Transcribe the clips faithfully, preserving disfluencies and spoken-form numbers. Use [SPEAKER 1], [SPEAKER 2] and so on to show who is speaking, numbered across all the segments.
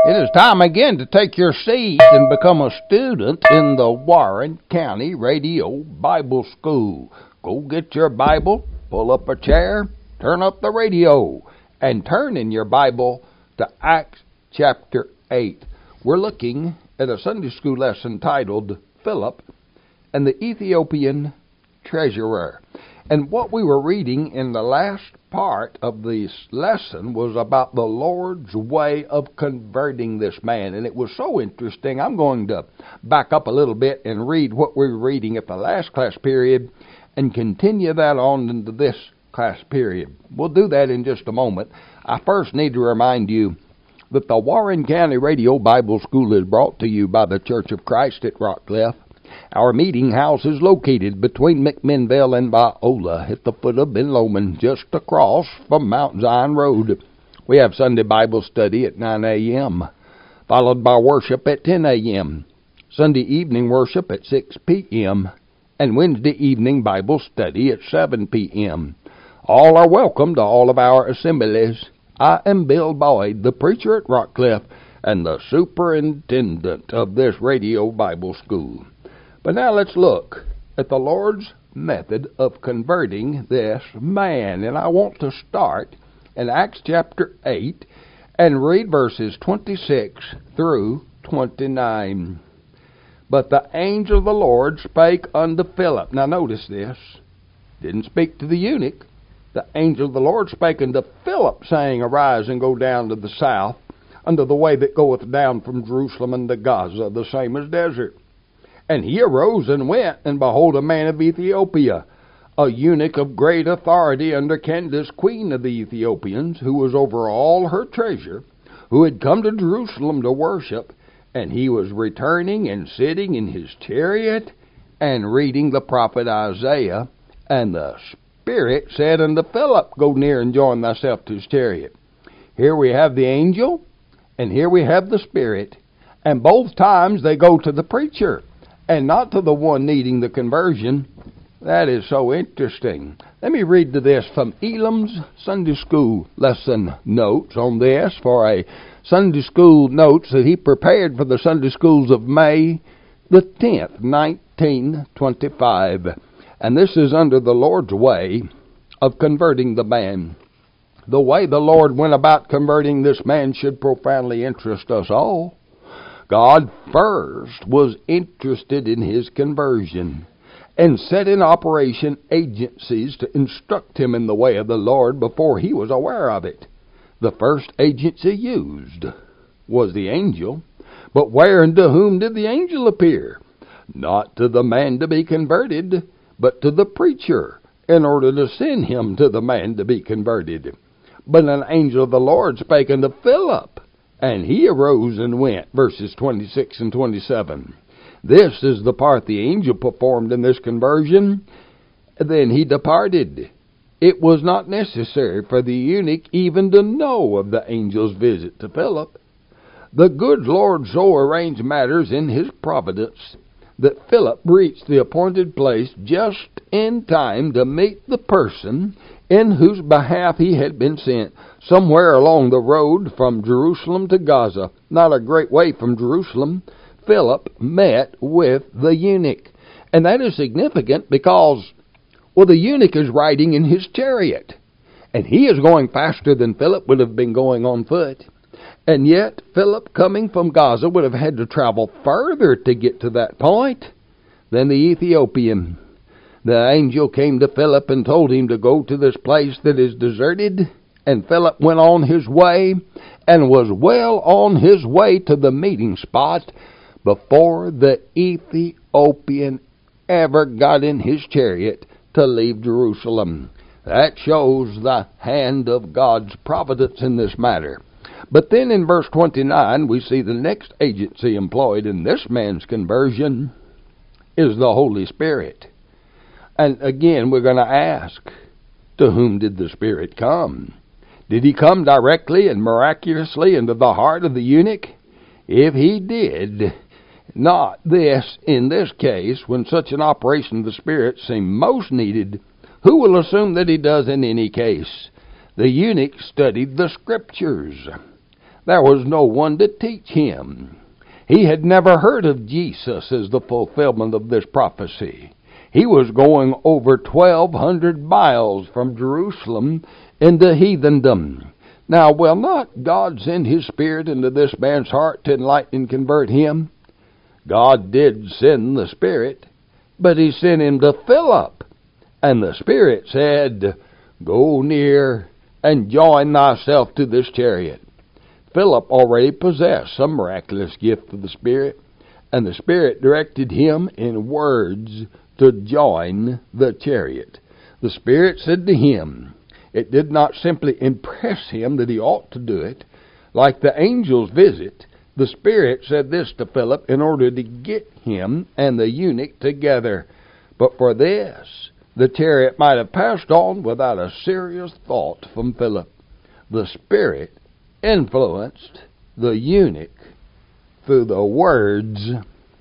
[SPEAKER 1] It is time again to take your seat and become a student in the Warren County Radio Bible School. Go get your Bible, pull up a chair, turn up the radio, and turn in your Bible to Acts chapter eight. We're looking at a Sunday school lesson titled Philip and the Ethiopian Treasurer. And what we were reading in the last part of this lesson was about the Lord's way of converting this man. And it was so interesting. I'm going to back up a little bit and read what we were reading at the last class period and continue that on into this class period. We'll do that in just a moment. I first need to remind you that the Warren County Radio Bible School is brought to you by the Church of Christ at Rockcliffe. Our meeting house is located between McMinnville and Biola at the foot of Ben Lomond, just across from Mount Zion Road. We have Sunday Bible study at nine a.m., followed by worship at ten a.m., Sunday evening worship at six p.m., and Wednesday evening Bible study at seven p.m. All are welcome to all of our assemblies. I am Bill Boyd, the preacher at Rockcliffe and the superintendent of this radio Bible school. But now let's look at the Lord's method of converting this man. And I want to start in Acts chapter eight and read verses twenty-six through twenty-nine. But the angel of the Lord spake unto Philip. Now notice this. Didn't speak to the eunuch. The angel of the Lord spake unto Philip, saying, Arise and go down to the south, unto the way that goeth down from Jerusalem unto Gaza, the same as desert. And he arose and went, and behold, a man of Ethiopia, a eunuch of great authority under Candace, queen of the Ethiopians, who was over all her treasure, who had come to Jerusalem to worship, and he was returning and sitting in his chariot and reading the prophet Isaiah. And the Spirit said unto Philip, Go near and join thyself to his chariot. Here we have the angel, and here we have the Spirit, and both times they go to the preacher, and not to the one needing the conversion. That is so interesting. Let me read to this from Elam's Sunday School lesson notes on this for a Sunday School notes that he prepared for the Sunday Schools of May the tenth, nineteen twenty-five. And this is under the Lord's way of converting the man. The way the Lord went about converting this man should profoundly interest us all. God first was interested in his conversion and set in operation agencies to instruct him in the way of the Lord before he was aware of it. The first agency used was the angel, but where and to whom did the angel appear? Not to the man to be converted, but to the preacher, in order to send him to the man to be converted. But an angel of the Lord spake unto Philip, and he arose and went, verses twenty-six and twenty-seven. This is the part the angel performed in this conversion. Then he departed. It was not necessary for the eunuch even to know of the angel's visit to Philip. The good Lord so arranged matters in his providence that Philip reached the appointed place just in time to meet the person in whose behalf he had been sent, somewhere along the road from Jerusalem to Gaza. Not a great way from Jerusalem, Philip met with the eunuch. And that is significant because, well, the eunuch is riding in his chariot, and he is going faster than Philip would have been going on foot. And yet, Philip, coming from Gaza, would have had to travel further to get to that point than the Ethiopian. The angel came to Philip and told him to go to this place that is deserted. And Philip went on his way and was well on his way to the meeting spot before the Ethiopian ever got in his chariot to leave Jerusalem. That shows the hand of God's providence in this matter. But then in verse twenty-nine, we see the next agency employed in this man's conversion is the Holy Spirit. And again, we're going to ask, to whom did the Spirit come? Did he come directly and miraculously into the heart of the eunuch? If he did, not this, in this case, when such an operation of the Spirit seemed most needed, who will assume that he does in any case? The eunuch studied the Scriptures. There was no one to teach him. He had never heard of Jesus as the fulfillment of this prophecy. He was going over twelve hundred miles from Jerusalem into heathendom. Now, will not God send His Spirit into this man's heart to enlighten and convert him? God did send the Spirit, but He sent him to Philip. And the Spirit said, "Go near and join thyself to this chariot." Philip already possessed some miraculous gift of the Spirit, and the Spirit directed him in words to join the chariot. The Spirit said to him, it did not simply impress him that he ought to do it. Like the angel's visit, the Spirit said this to Philip in order to get him and the eunuch together. But for this, the chariot might have passed on without a serious thought from Philip. The Spirit influenced the eunuch through the words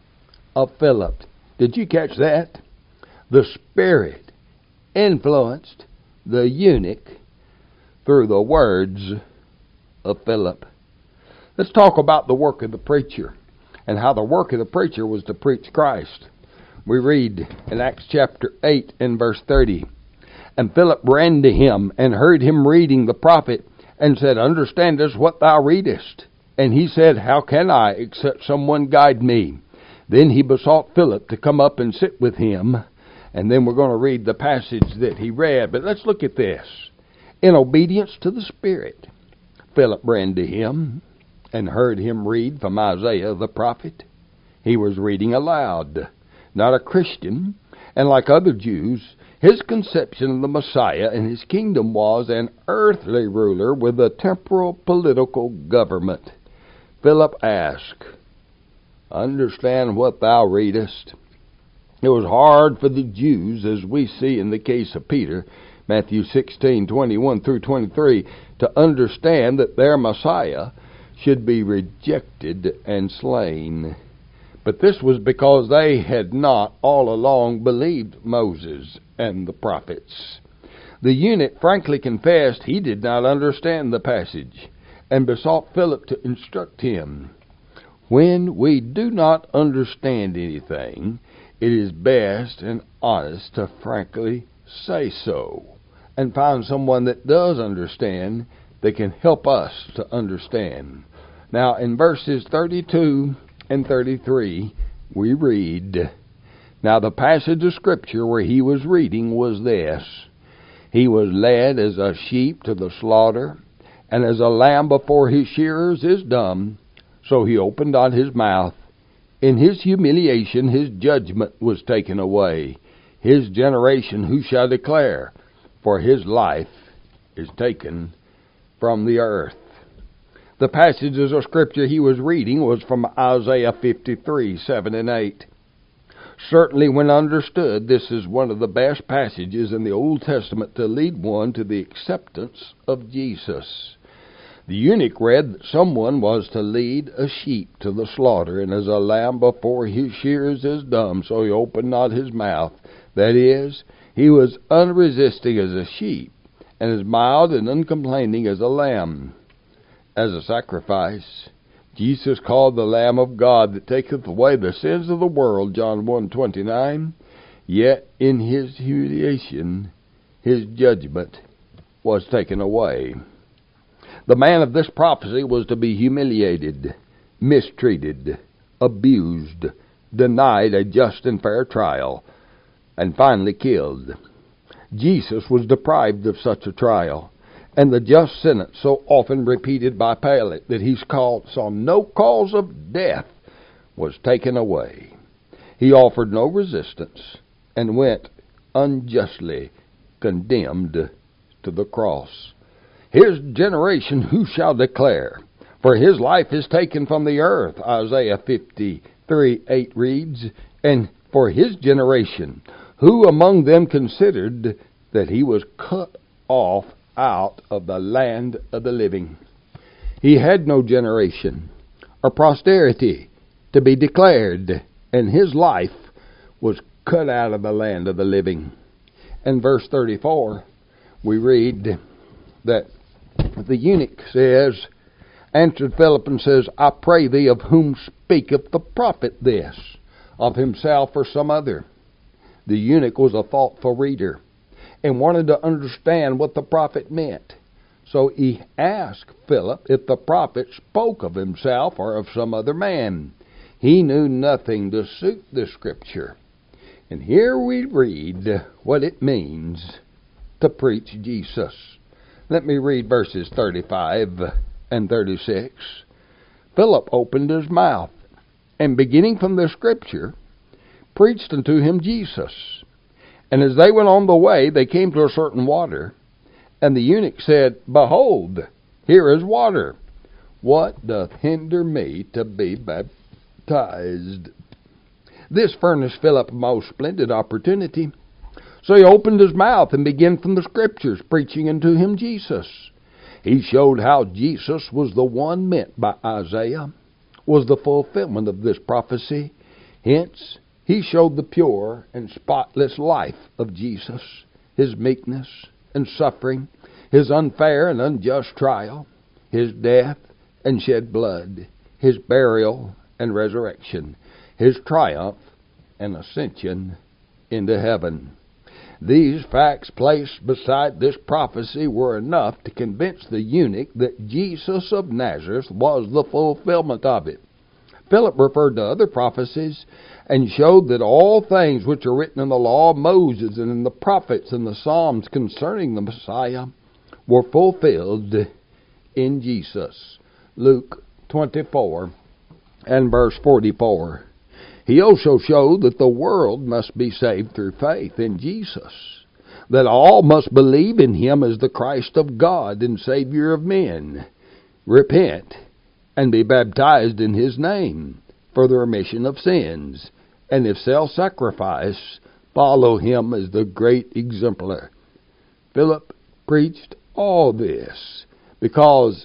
[SPEAKER 1] of Philip. Did you catch that? The Spirit influenced the eunuch through the words of Philip. Let's talk about the work of the preacher and how the work of the preacher was to preach Christ. We read in Acts chapter eight and verse thirty, "And Philip ran to him and heard him reading the prophet, and said, Understandest what thou readest? And he said, How can I, except someone guide me? Then he besought Philip to come up and sit with him." And then we're going to read the passage that he read. But let's look at this. In obedience to the Spirit, Philip ran to him and heard him read from Isaiah the prophet. He was reading aloud. Not a Christian, and like other Jews, his conception of the Messiah and his kingdom was an earthly ruler with a temporal political government. Philip asked, "Understand what thou readest?" It was hard for the Jews, as we see in the case of Peter, Matthew sixteen, twenty-one through twenty-three, to understand that their Messiah should be rejected and slain. But this was because they had not all along believed Moses and the prophets. The eunuch frankly confessed he did not understand the passage and besought Philip to instruct him. When we do not understand anything, it is best and honest to frankly say so and find someone that does understand that can help us to understand. Now, in verses thirty-two and thirty-three, we read, "Now the passage of Scripture where he was reading was this: He was led as a sheep to the slaughter, and as a lamb before his shearers is dumb, so he opened not his mouth. In his humiliation his judgment was taken away. His generation who shall declare? For his life is taken from the earth." The passages of Scripture he was reading was from Isaiah fifty-three, seven and eight. Certainly, when understood, this is one of the best passages in the Old Testament to lead one to the acceptance of Jesus. The eunuch read that someone was to lead a sheep to the slaughter, and as a lamb before his shearers is dumb, so he opened not his mouth. That is, he was unresisting as a sheep, and as mild and uncomplaining as a lamb. As a sacrifice, Jesus called the Lamb of God that taketh away the sins of the world, John one twenty-nine. Yet in his humiliation, his judgment was taken away. The man of this prophecy was to be humiliated, mistreated, abused, denied a just and fair trial, and finally killed. Jesus was deprived of such a trial, and the just sentence so often repeated by Pilate that he saw no cause of death was taken away. He offered no resistance and went unjustly condemned to the cross. His generation who shall declare? For his life is taken from the earth, Isaiah fifty-three, eight reads, and for his generation, who among them considered that he was cut off out of the land of the living? He had no generation or posterity to be declared, and his life was cut out of the land of the living. In verse thirty-four, we read that the eunuch says, answered Philip and says, I pray thee, of whom speaketh the prophet this? Of himself or some other? The eunuch was a thoughtful reader and wanted to understand what the prophet meant. So he asked Philip if the prophet spoke of himself or of some other man. He knew nothing to suit the scripture. And here we read what it means to preach Jesus. Let me read verses thirty-five and thirty-six. Philip opened his mouth, and beginning from the scripture, preached unto him Jesus. And as they went on the way, they came to a certain water. And the eunuch said, Behold, here is water. What doth hinder me to be baptized? This furnished Philip a most splendid opportunity. So he opened his mouth and began from the scriptures, preaching unto him Jesus. He showed how Jesus was the one meant by Isaiah, was the fulfillment of this prophecy. Hence, he showed the pure and spotless life of Jesus, his meekness and suffering, his unfair and unjust trial, his death and shed blood, his burial and resurrection, his triumph and ascension into heaven. These facts placed beside this prophecy were enough to convince the eunuch that Jesus of Nazareth was the fulfillment of it. Philip referred to other prophecies and showed that all things which are written in the law of Moses and in the prophets and the Psalms concerning the Messiah were fulfilled in Jesus. Luke twenty-four and verse forty-four. He also showed that the world must be saved through faith in Jesus, that all must believe in him as the Christ of God and Savior of men, repent, and be baptized in his name for the remission of sins, and if self-sacrifice, follow him as the great exemplar. Philip preached all this because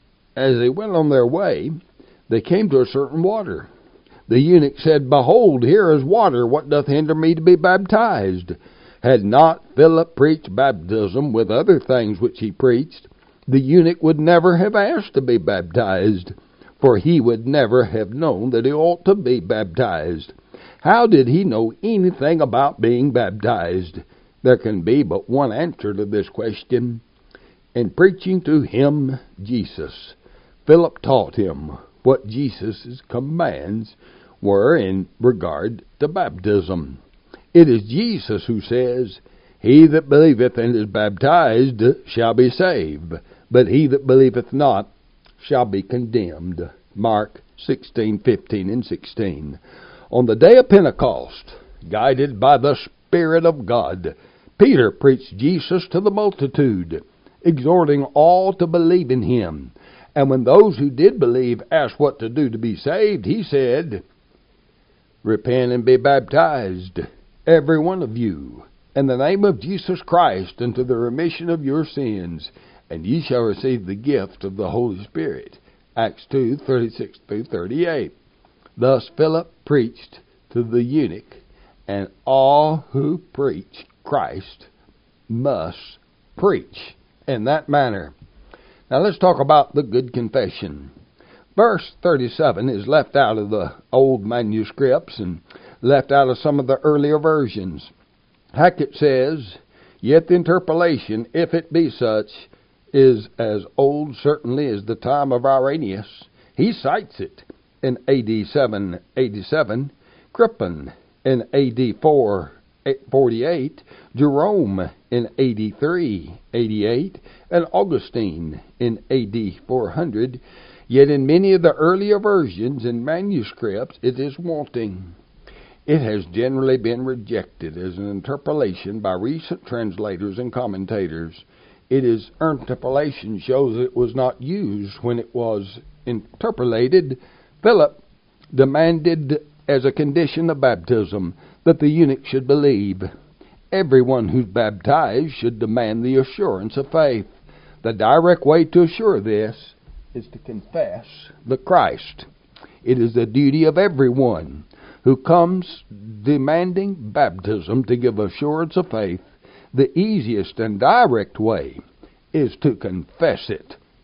[SPEAKER 1] as they went on their way, they came to a certain water. The eunuch said, Behold, here is water. What doth hinder me to be baptized? Had not Philip preached baptism with other things which he preached, the eunuch would never have asked to be baptized, for he would never have known that he ought to be baptized. How did he know anything about being baptized? There can be but one answer to this question. In preaching to him Jesus, Philip taught him what Jesus' commands were in regard to baptism. It is Jesus who says, He that believeth and is baptized shall be saved, but he that believeth not shall be condemned. Mark sixteen, fifteen, and sixteen. On the day of Pentecost, guided by the Spirit of God, Peter preached Jesus to the multitude, exhorting all to believe in him. And when those who did believe asked what to do to be saved, he said, Repent and be baptized, every one of you, in the name of Jesus Christ, unto the remission of your sins, and ye shall receive the gift of the Holy Spirit. Acts two, thirty-six through thirty-eight. Thus Philip preached to the eunuch, and all who preach Christ must preach in that manner. Now let's talk about the good confession. Verse thirty-seven is left out of the old manuscripts and left out of some of the earlier versions. Hackett says, Yet the interpolation, if it be such, is as old certainly as the time of Irenaeus. He cites it in A D seven eighty-seven, Crippen in A D four forty-eight, Jerome in A D three eighty-eight, and Augustine in A D four hundred. Yet in many of the earlier versions and manuscripts it is wanting. It has generally been rejected as an interpolation by recent translators and commentators. It is interpolation shows it was not used when it was interpolated. Philip demanded as a condition of baptism that the eunuch should believe. Everyone who's baptized should demand the assurance of faith. The direct way to assure this is to confess the Christ. It is the duty of everyone who comes demanding baptism to give assurance of faith. The easiest and direct way is to confess it,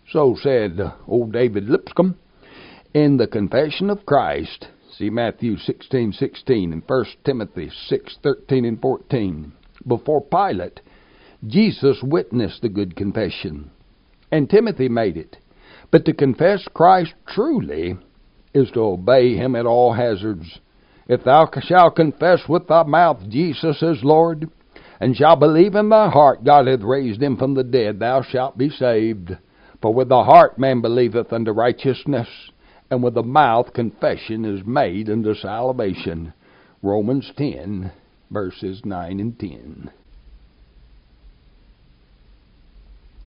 [SPEAKER 1] So said old David Lipscomb in the Confession of Christ. See Matthew sixteen sixteen and First Timothy six thirteen and fourteen. Before Pilate, Jesus witnessed the good confession, and Timothy made it. But to confess Christ truly is to obey him at all hazards. If thou shalt confess with thy mouth Jesus is Lord, and shalt believe in thy heart God hath raised him from the dead, thou shalt be saved. For with the heart man believeth unto righteousness, and with the mouth confession is made unto salvation. Romans ten, verses nine and ten.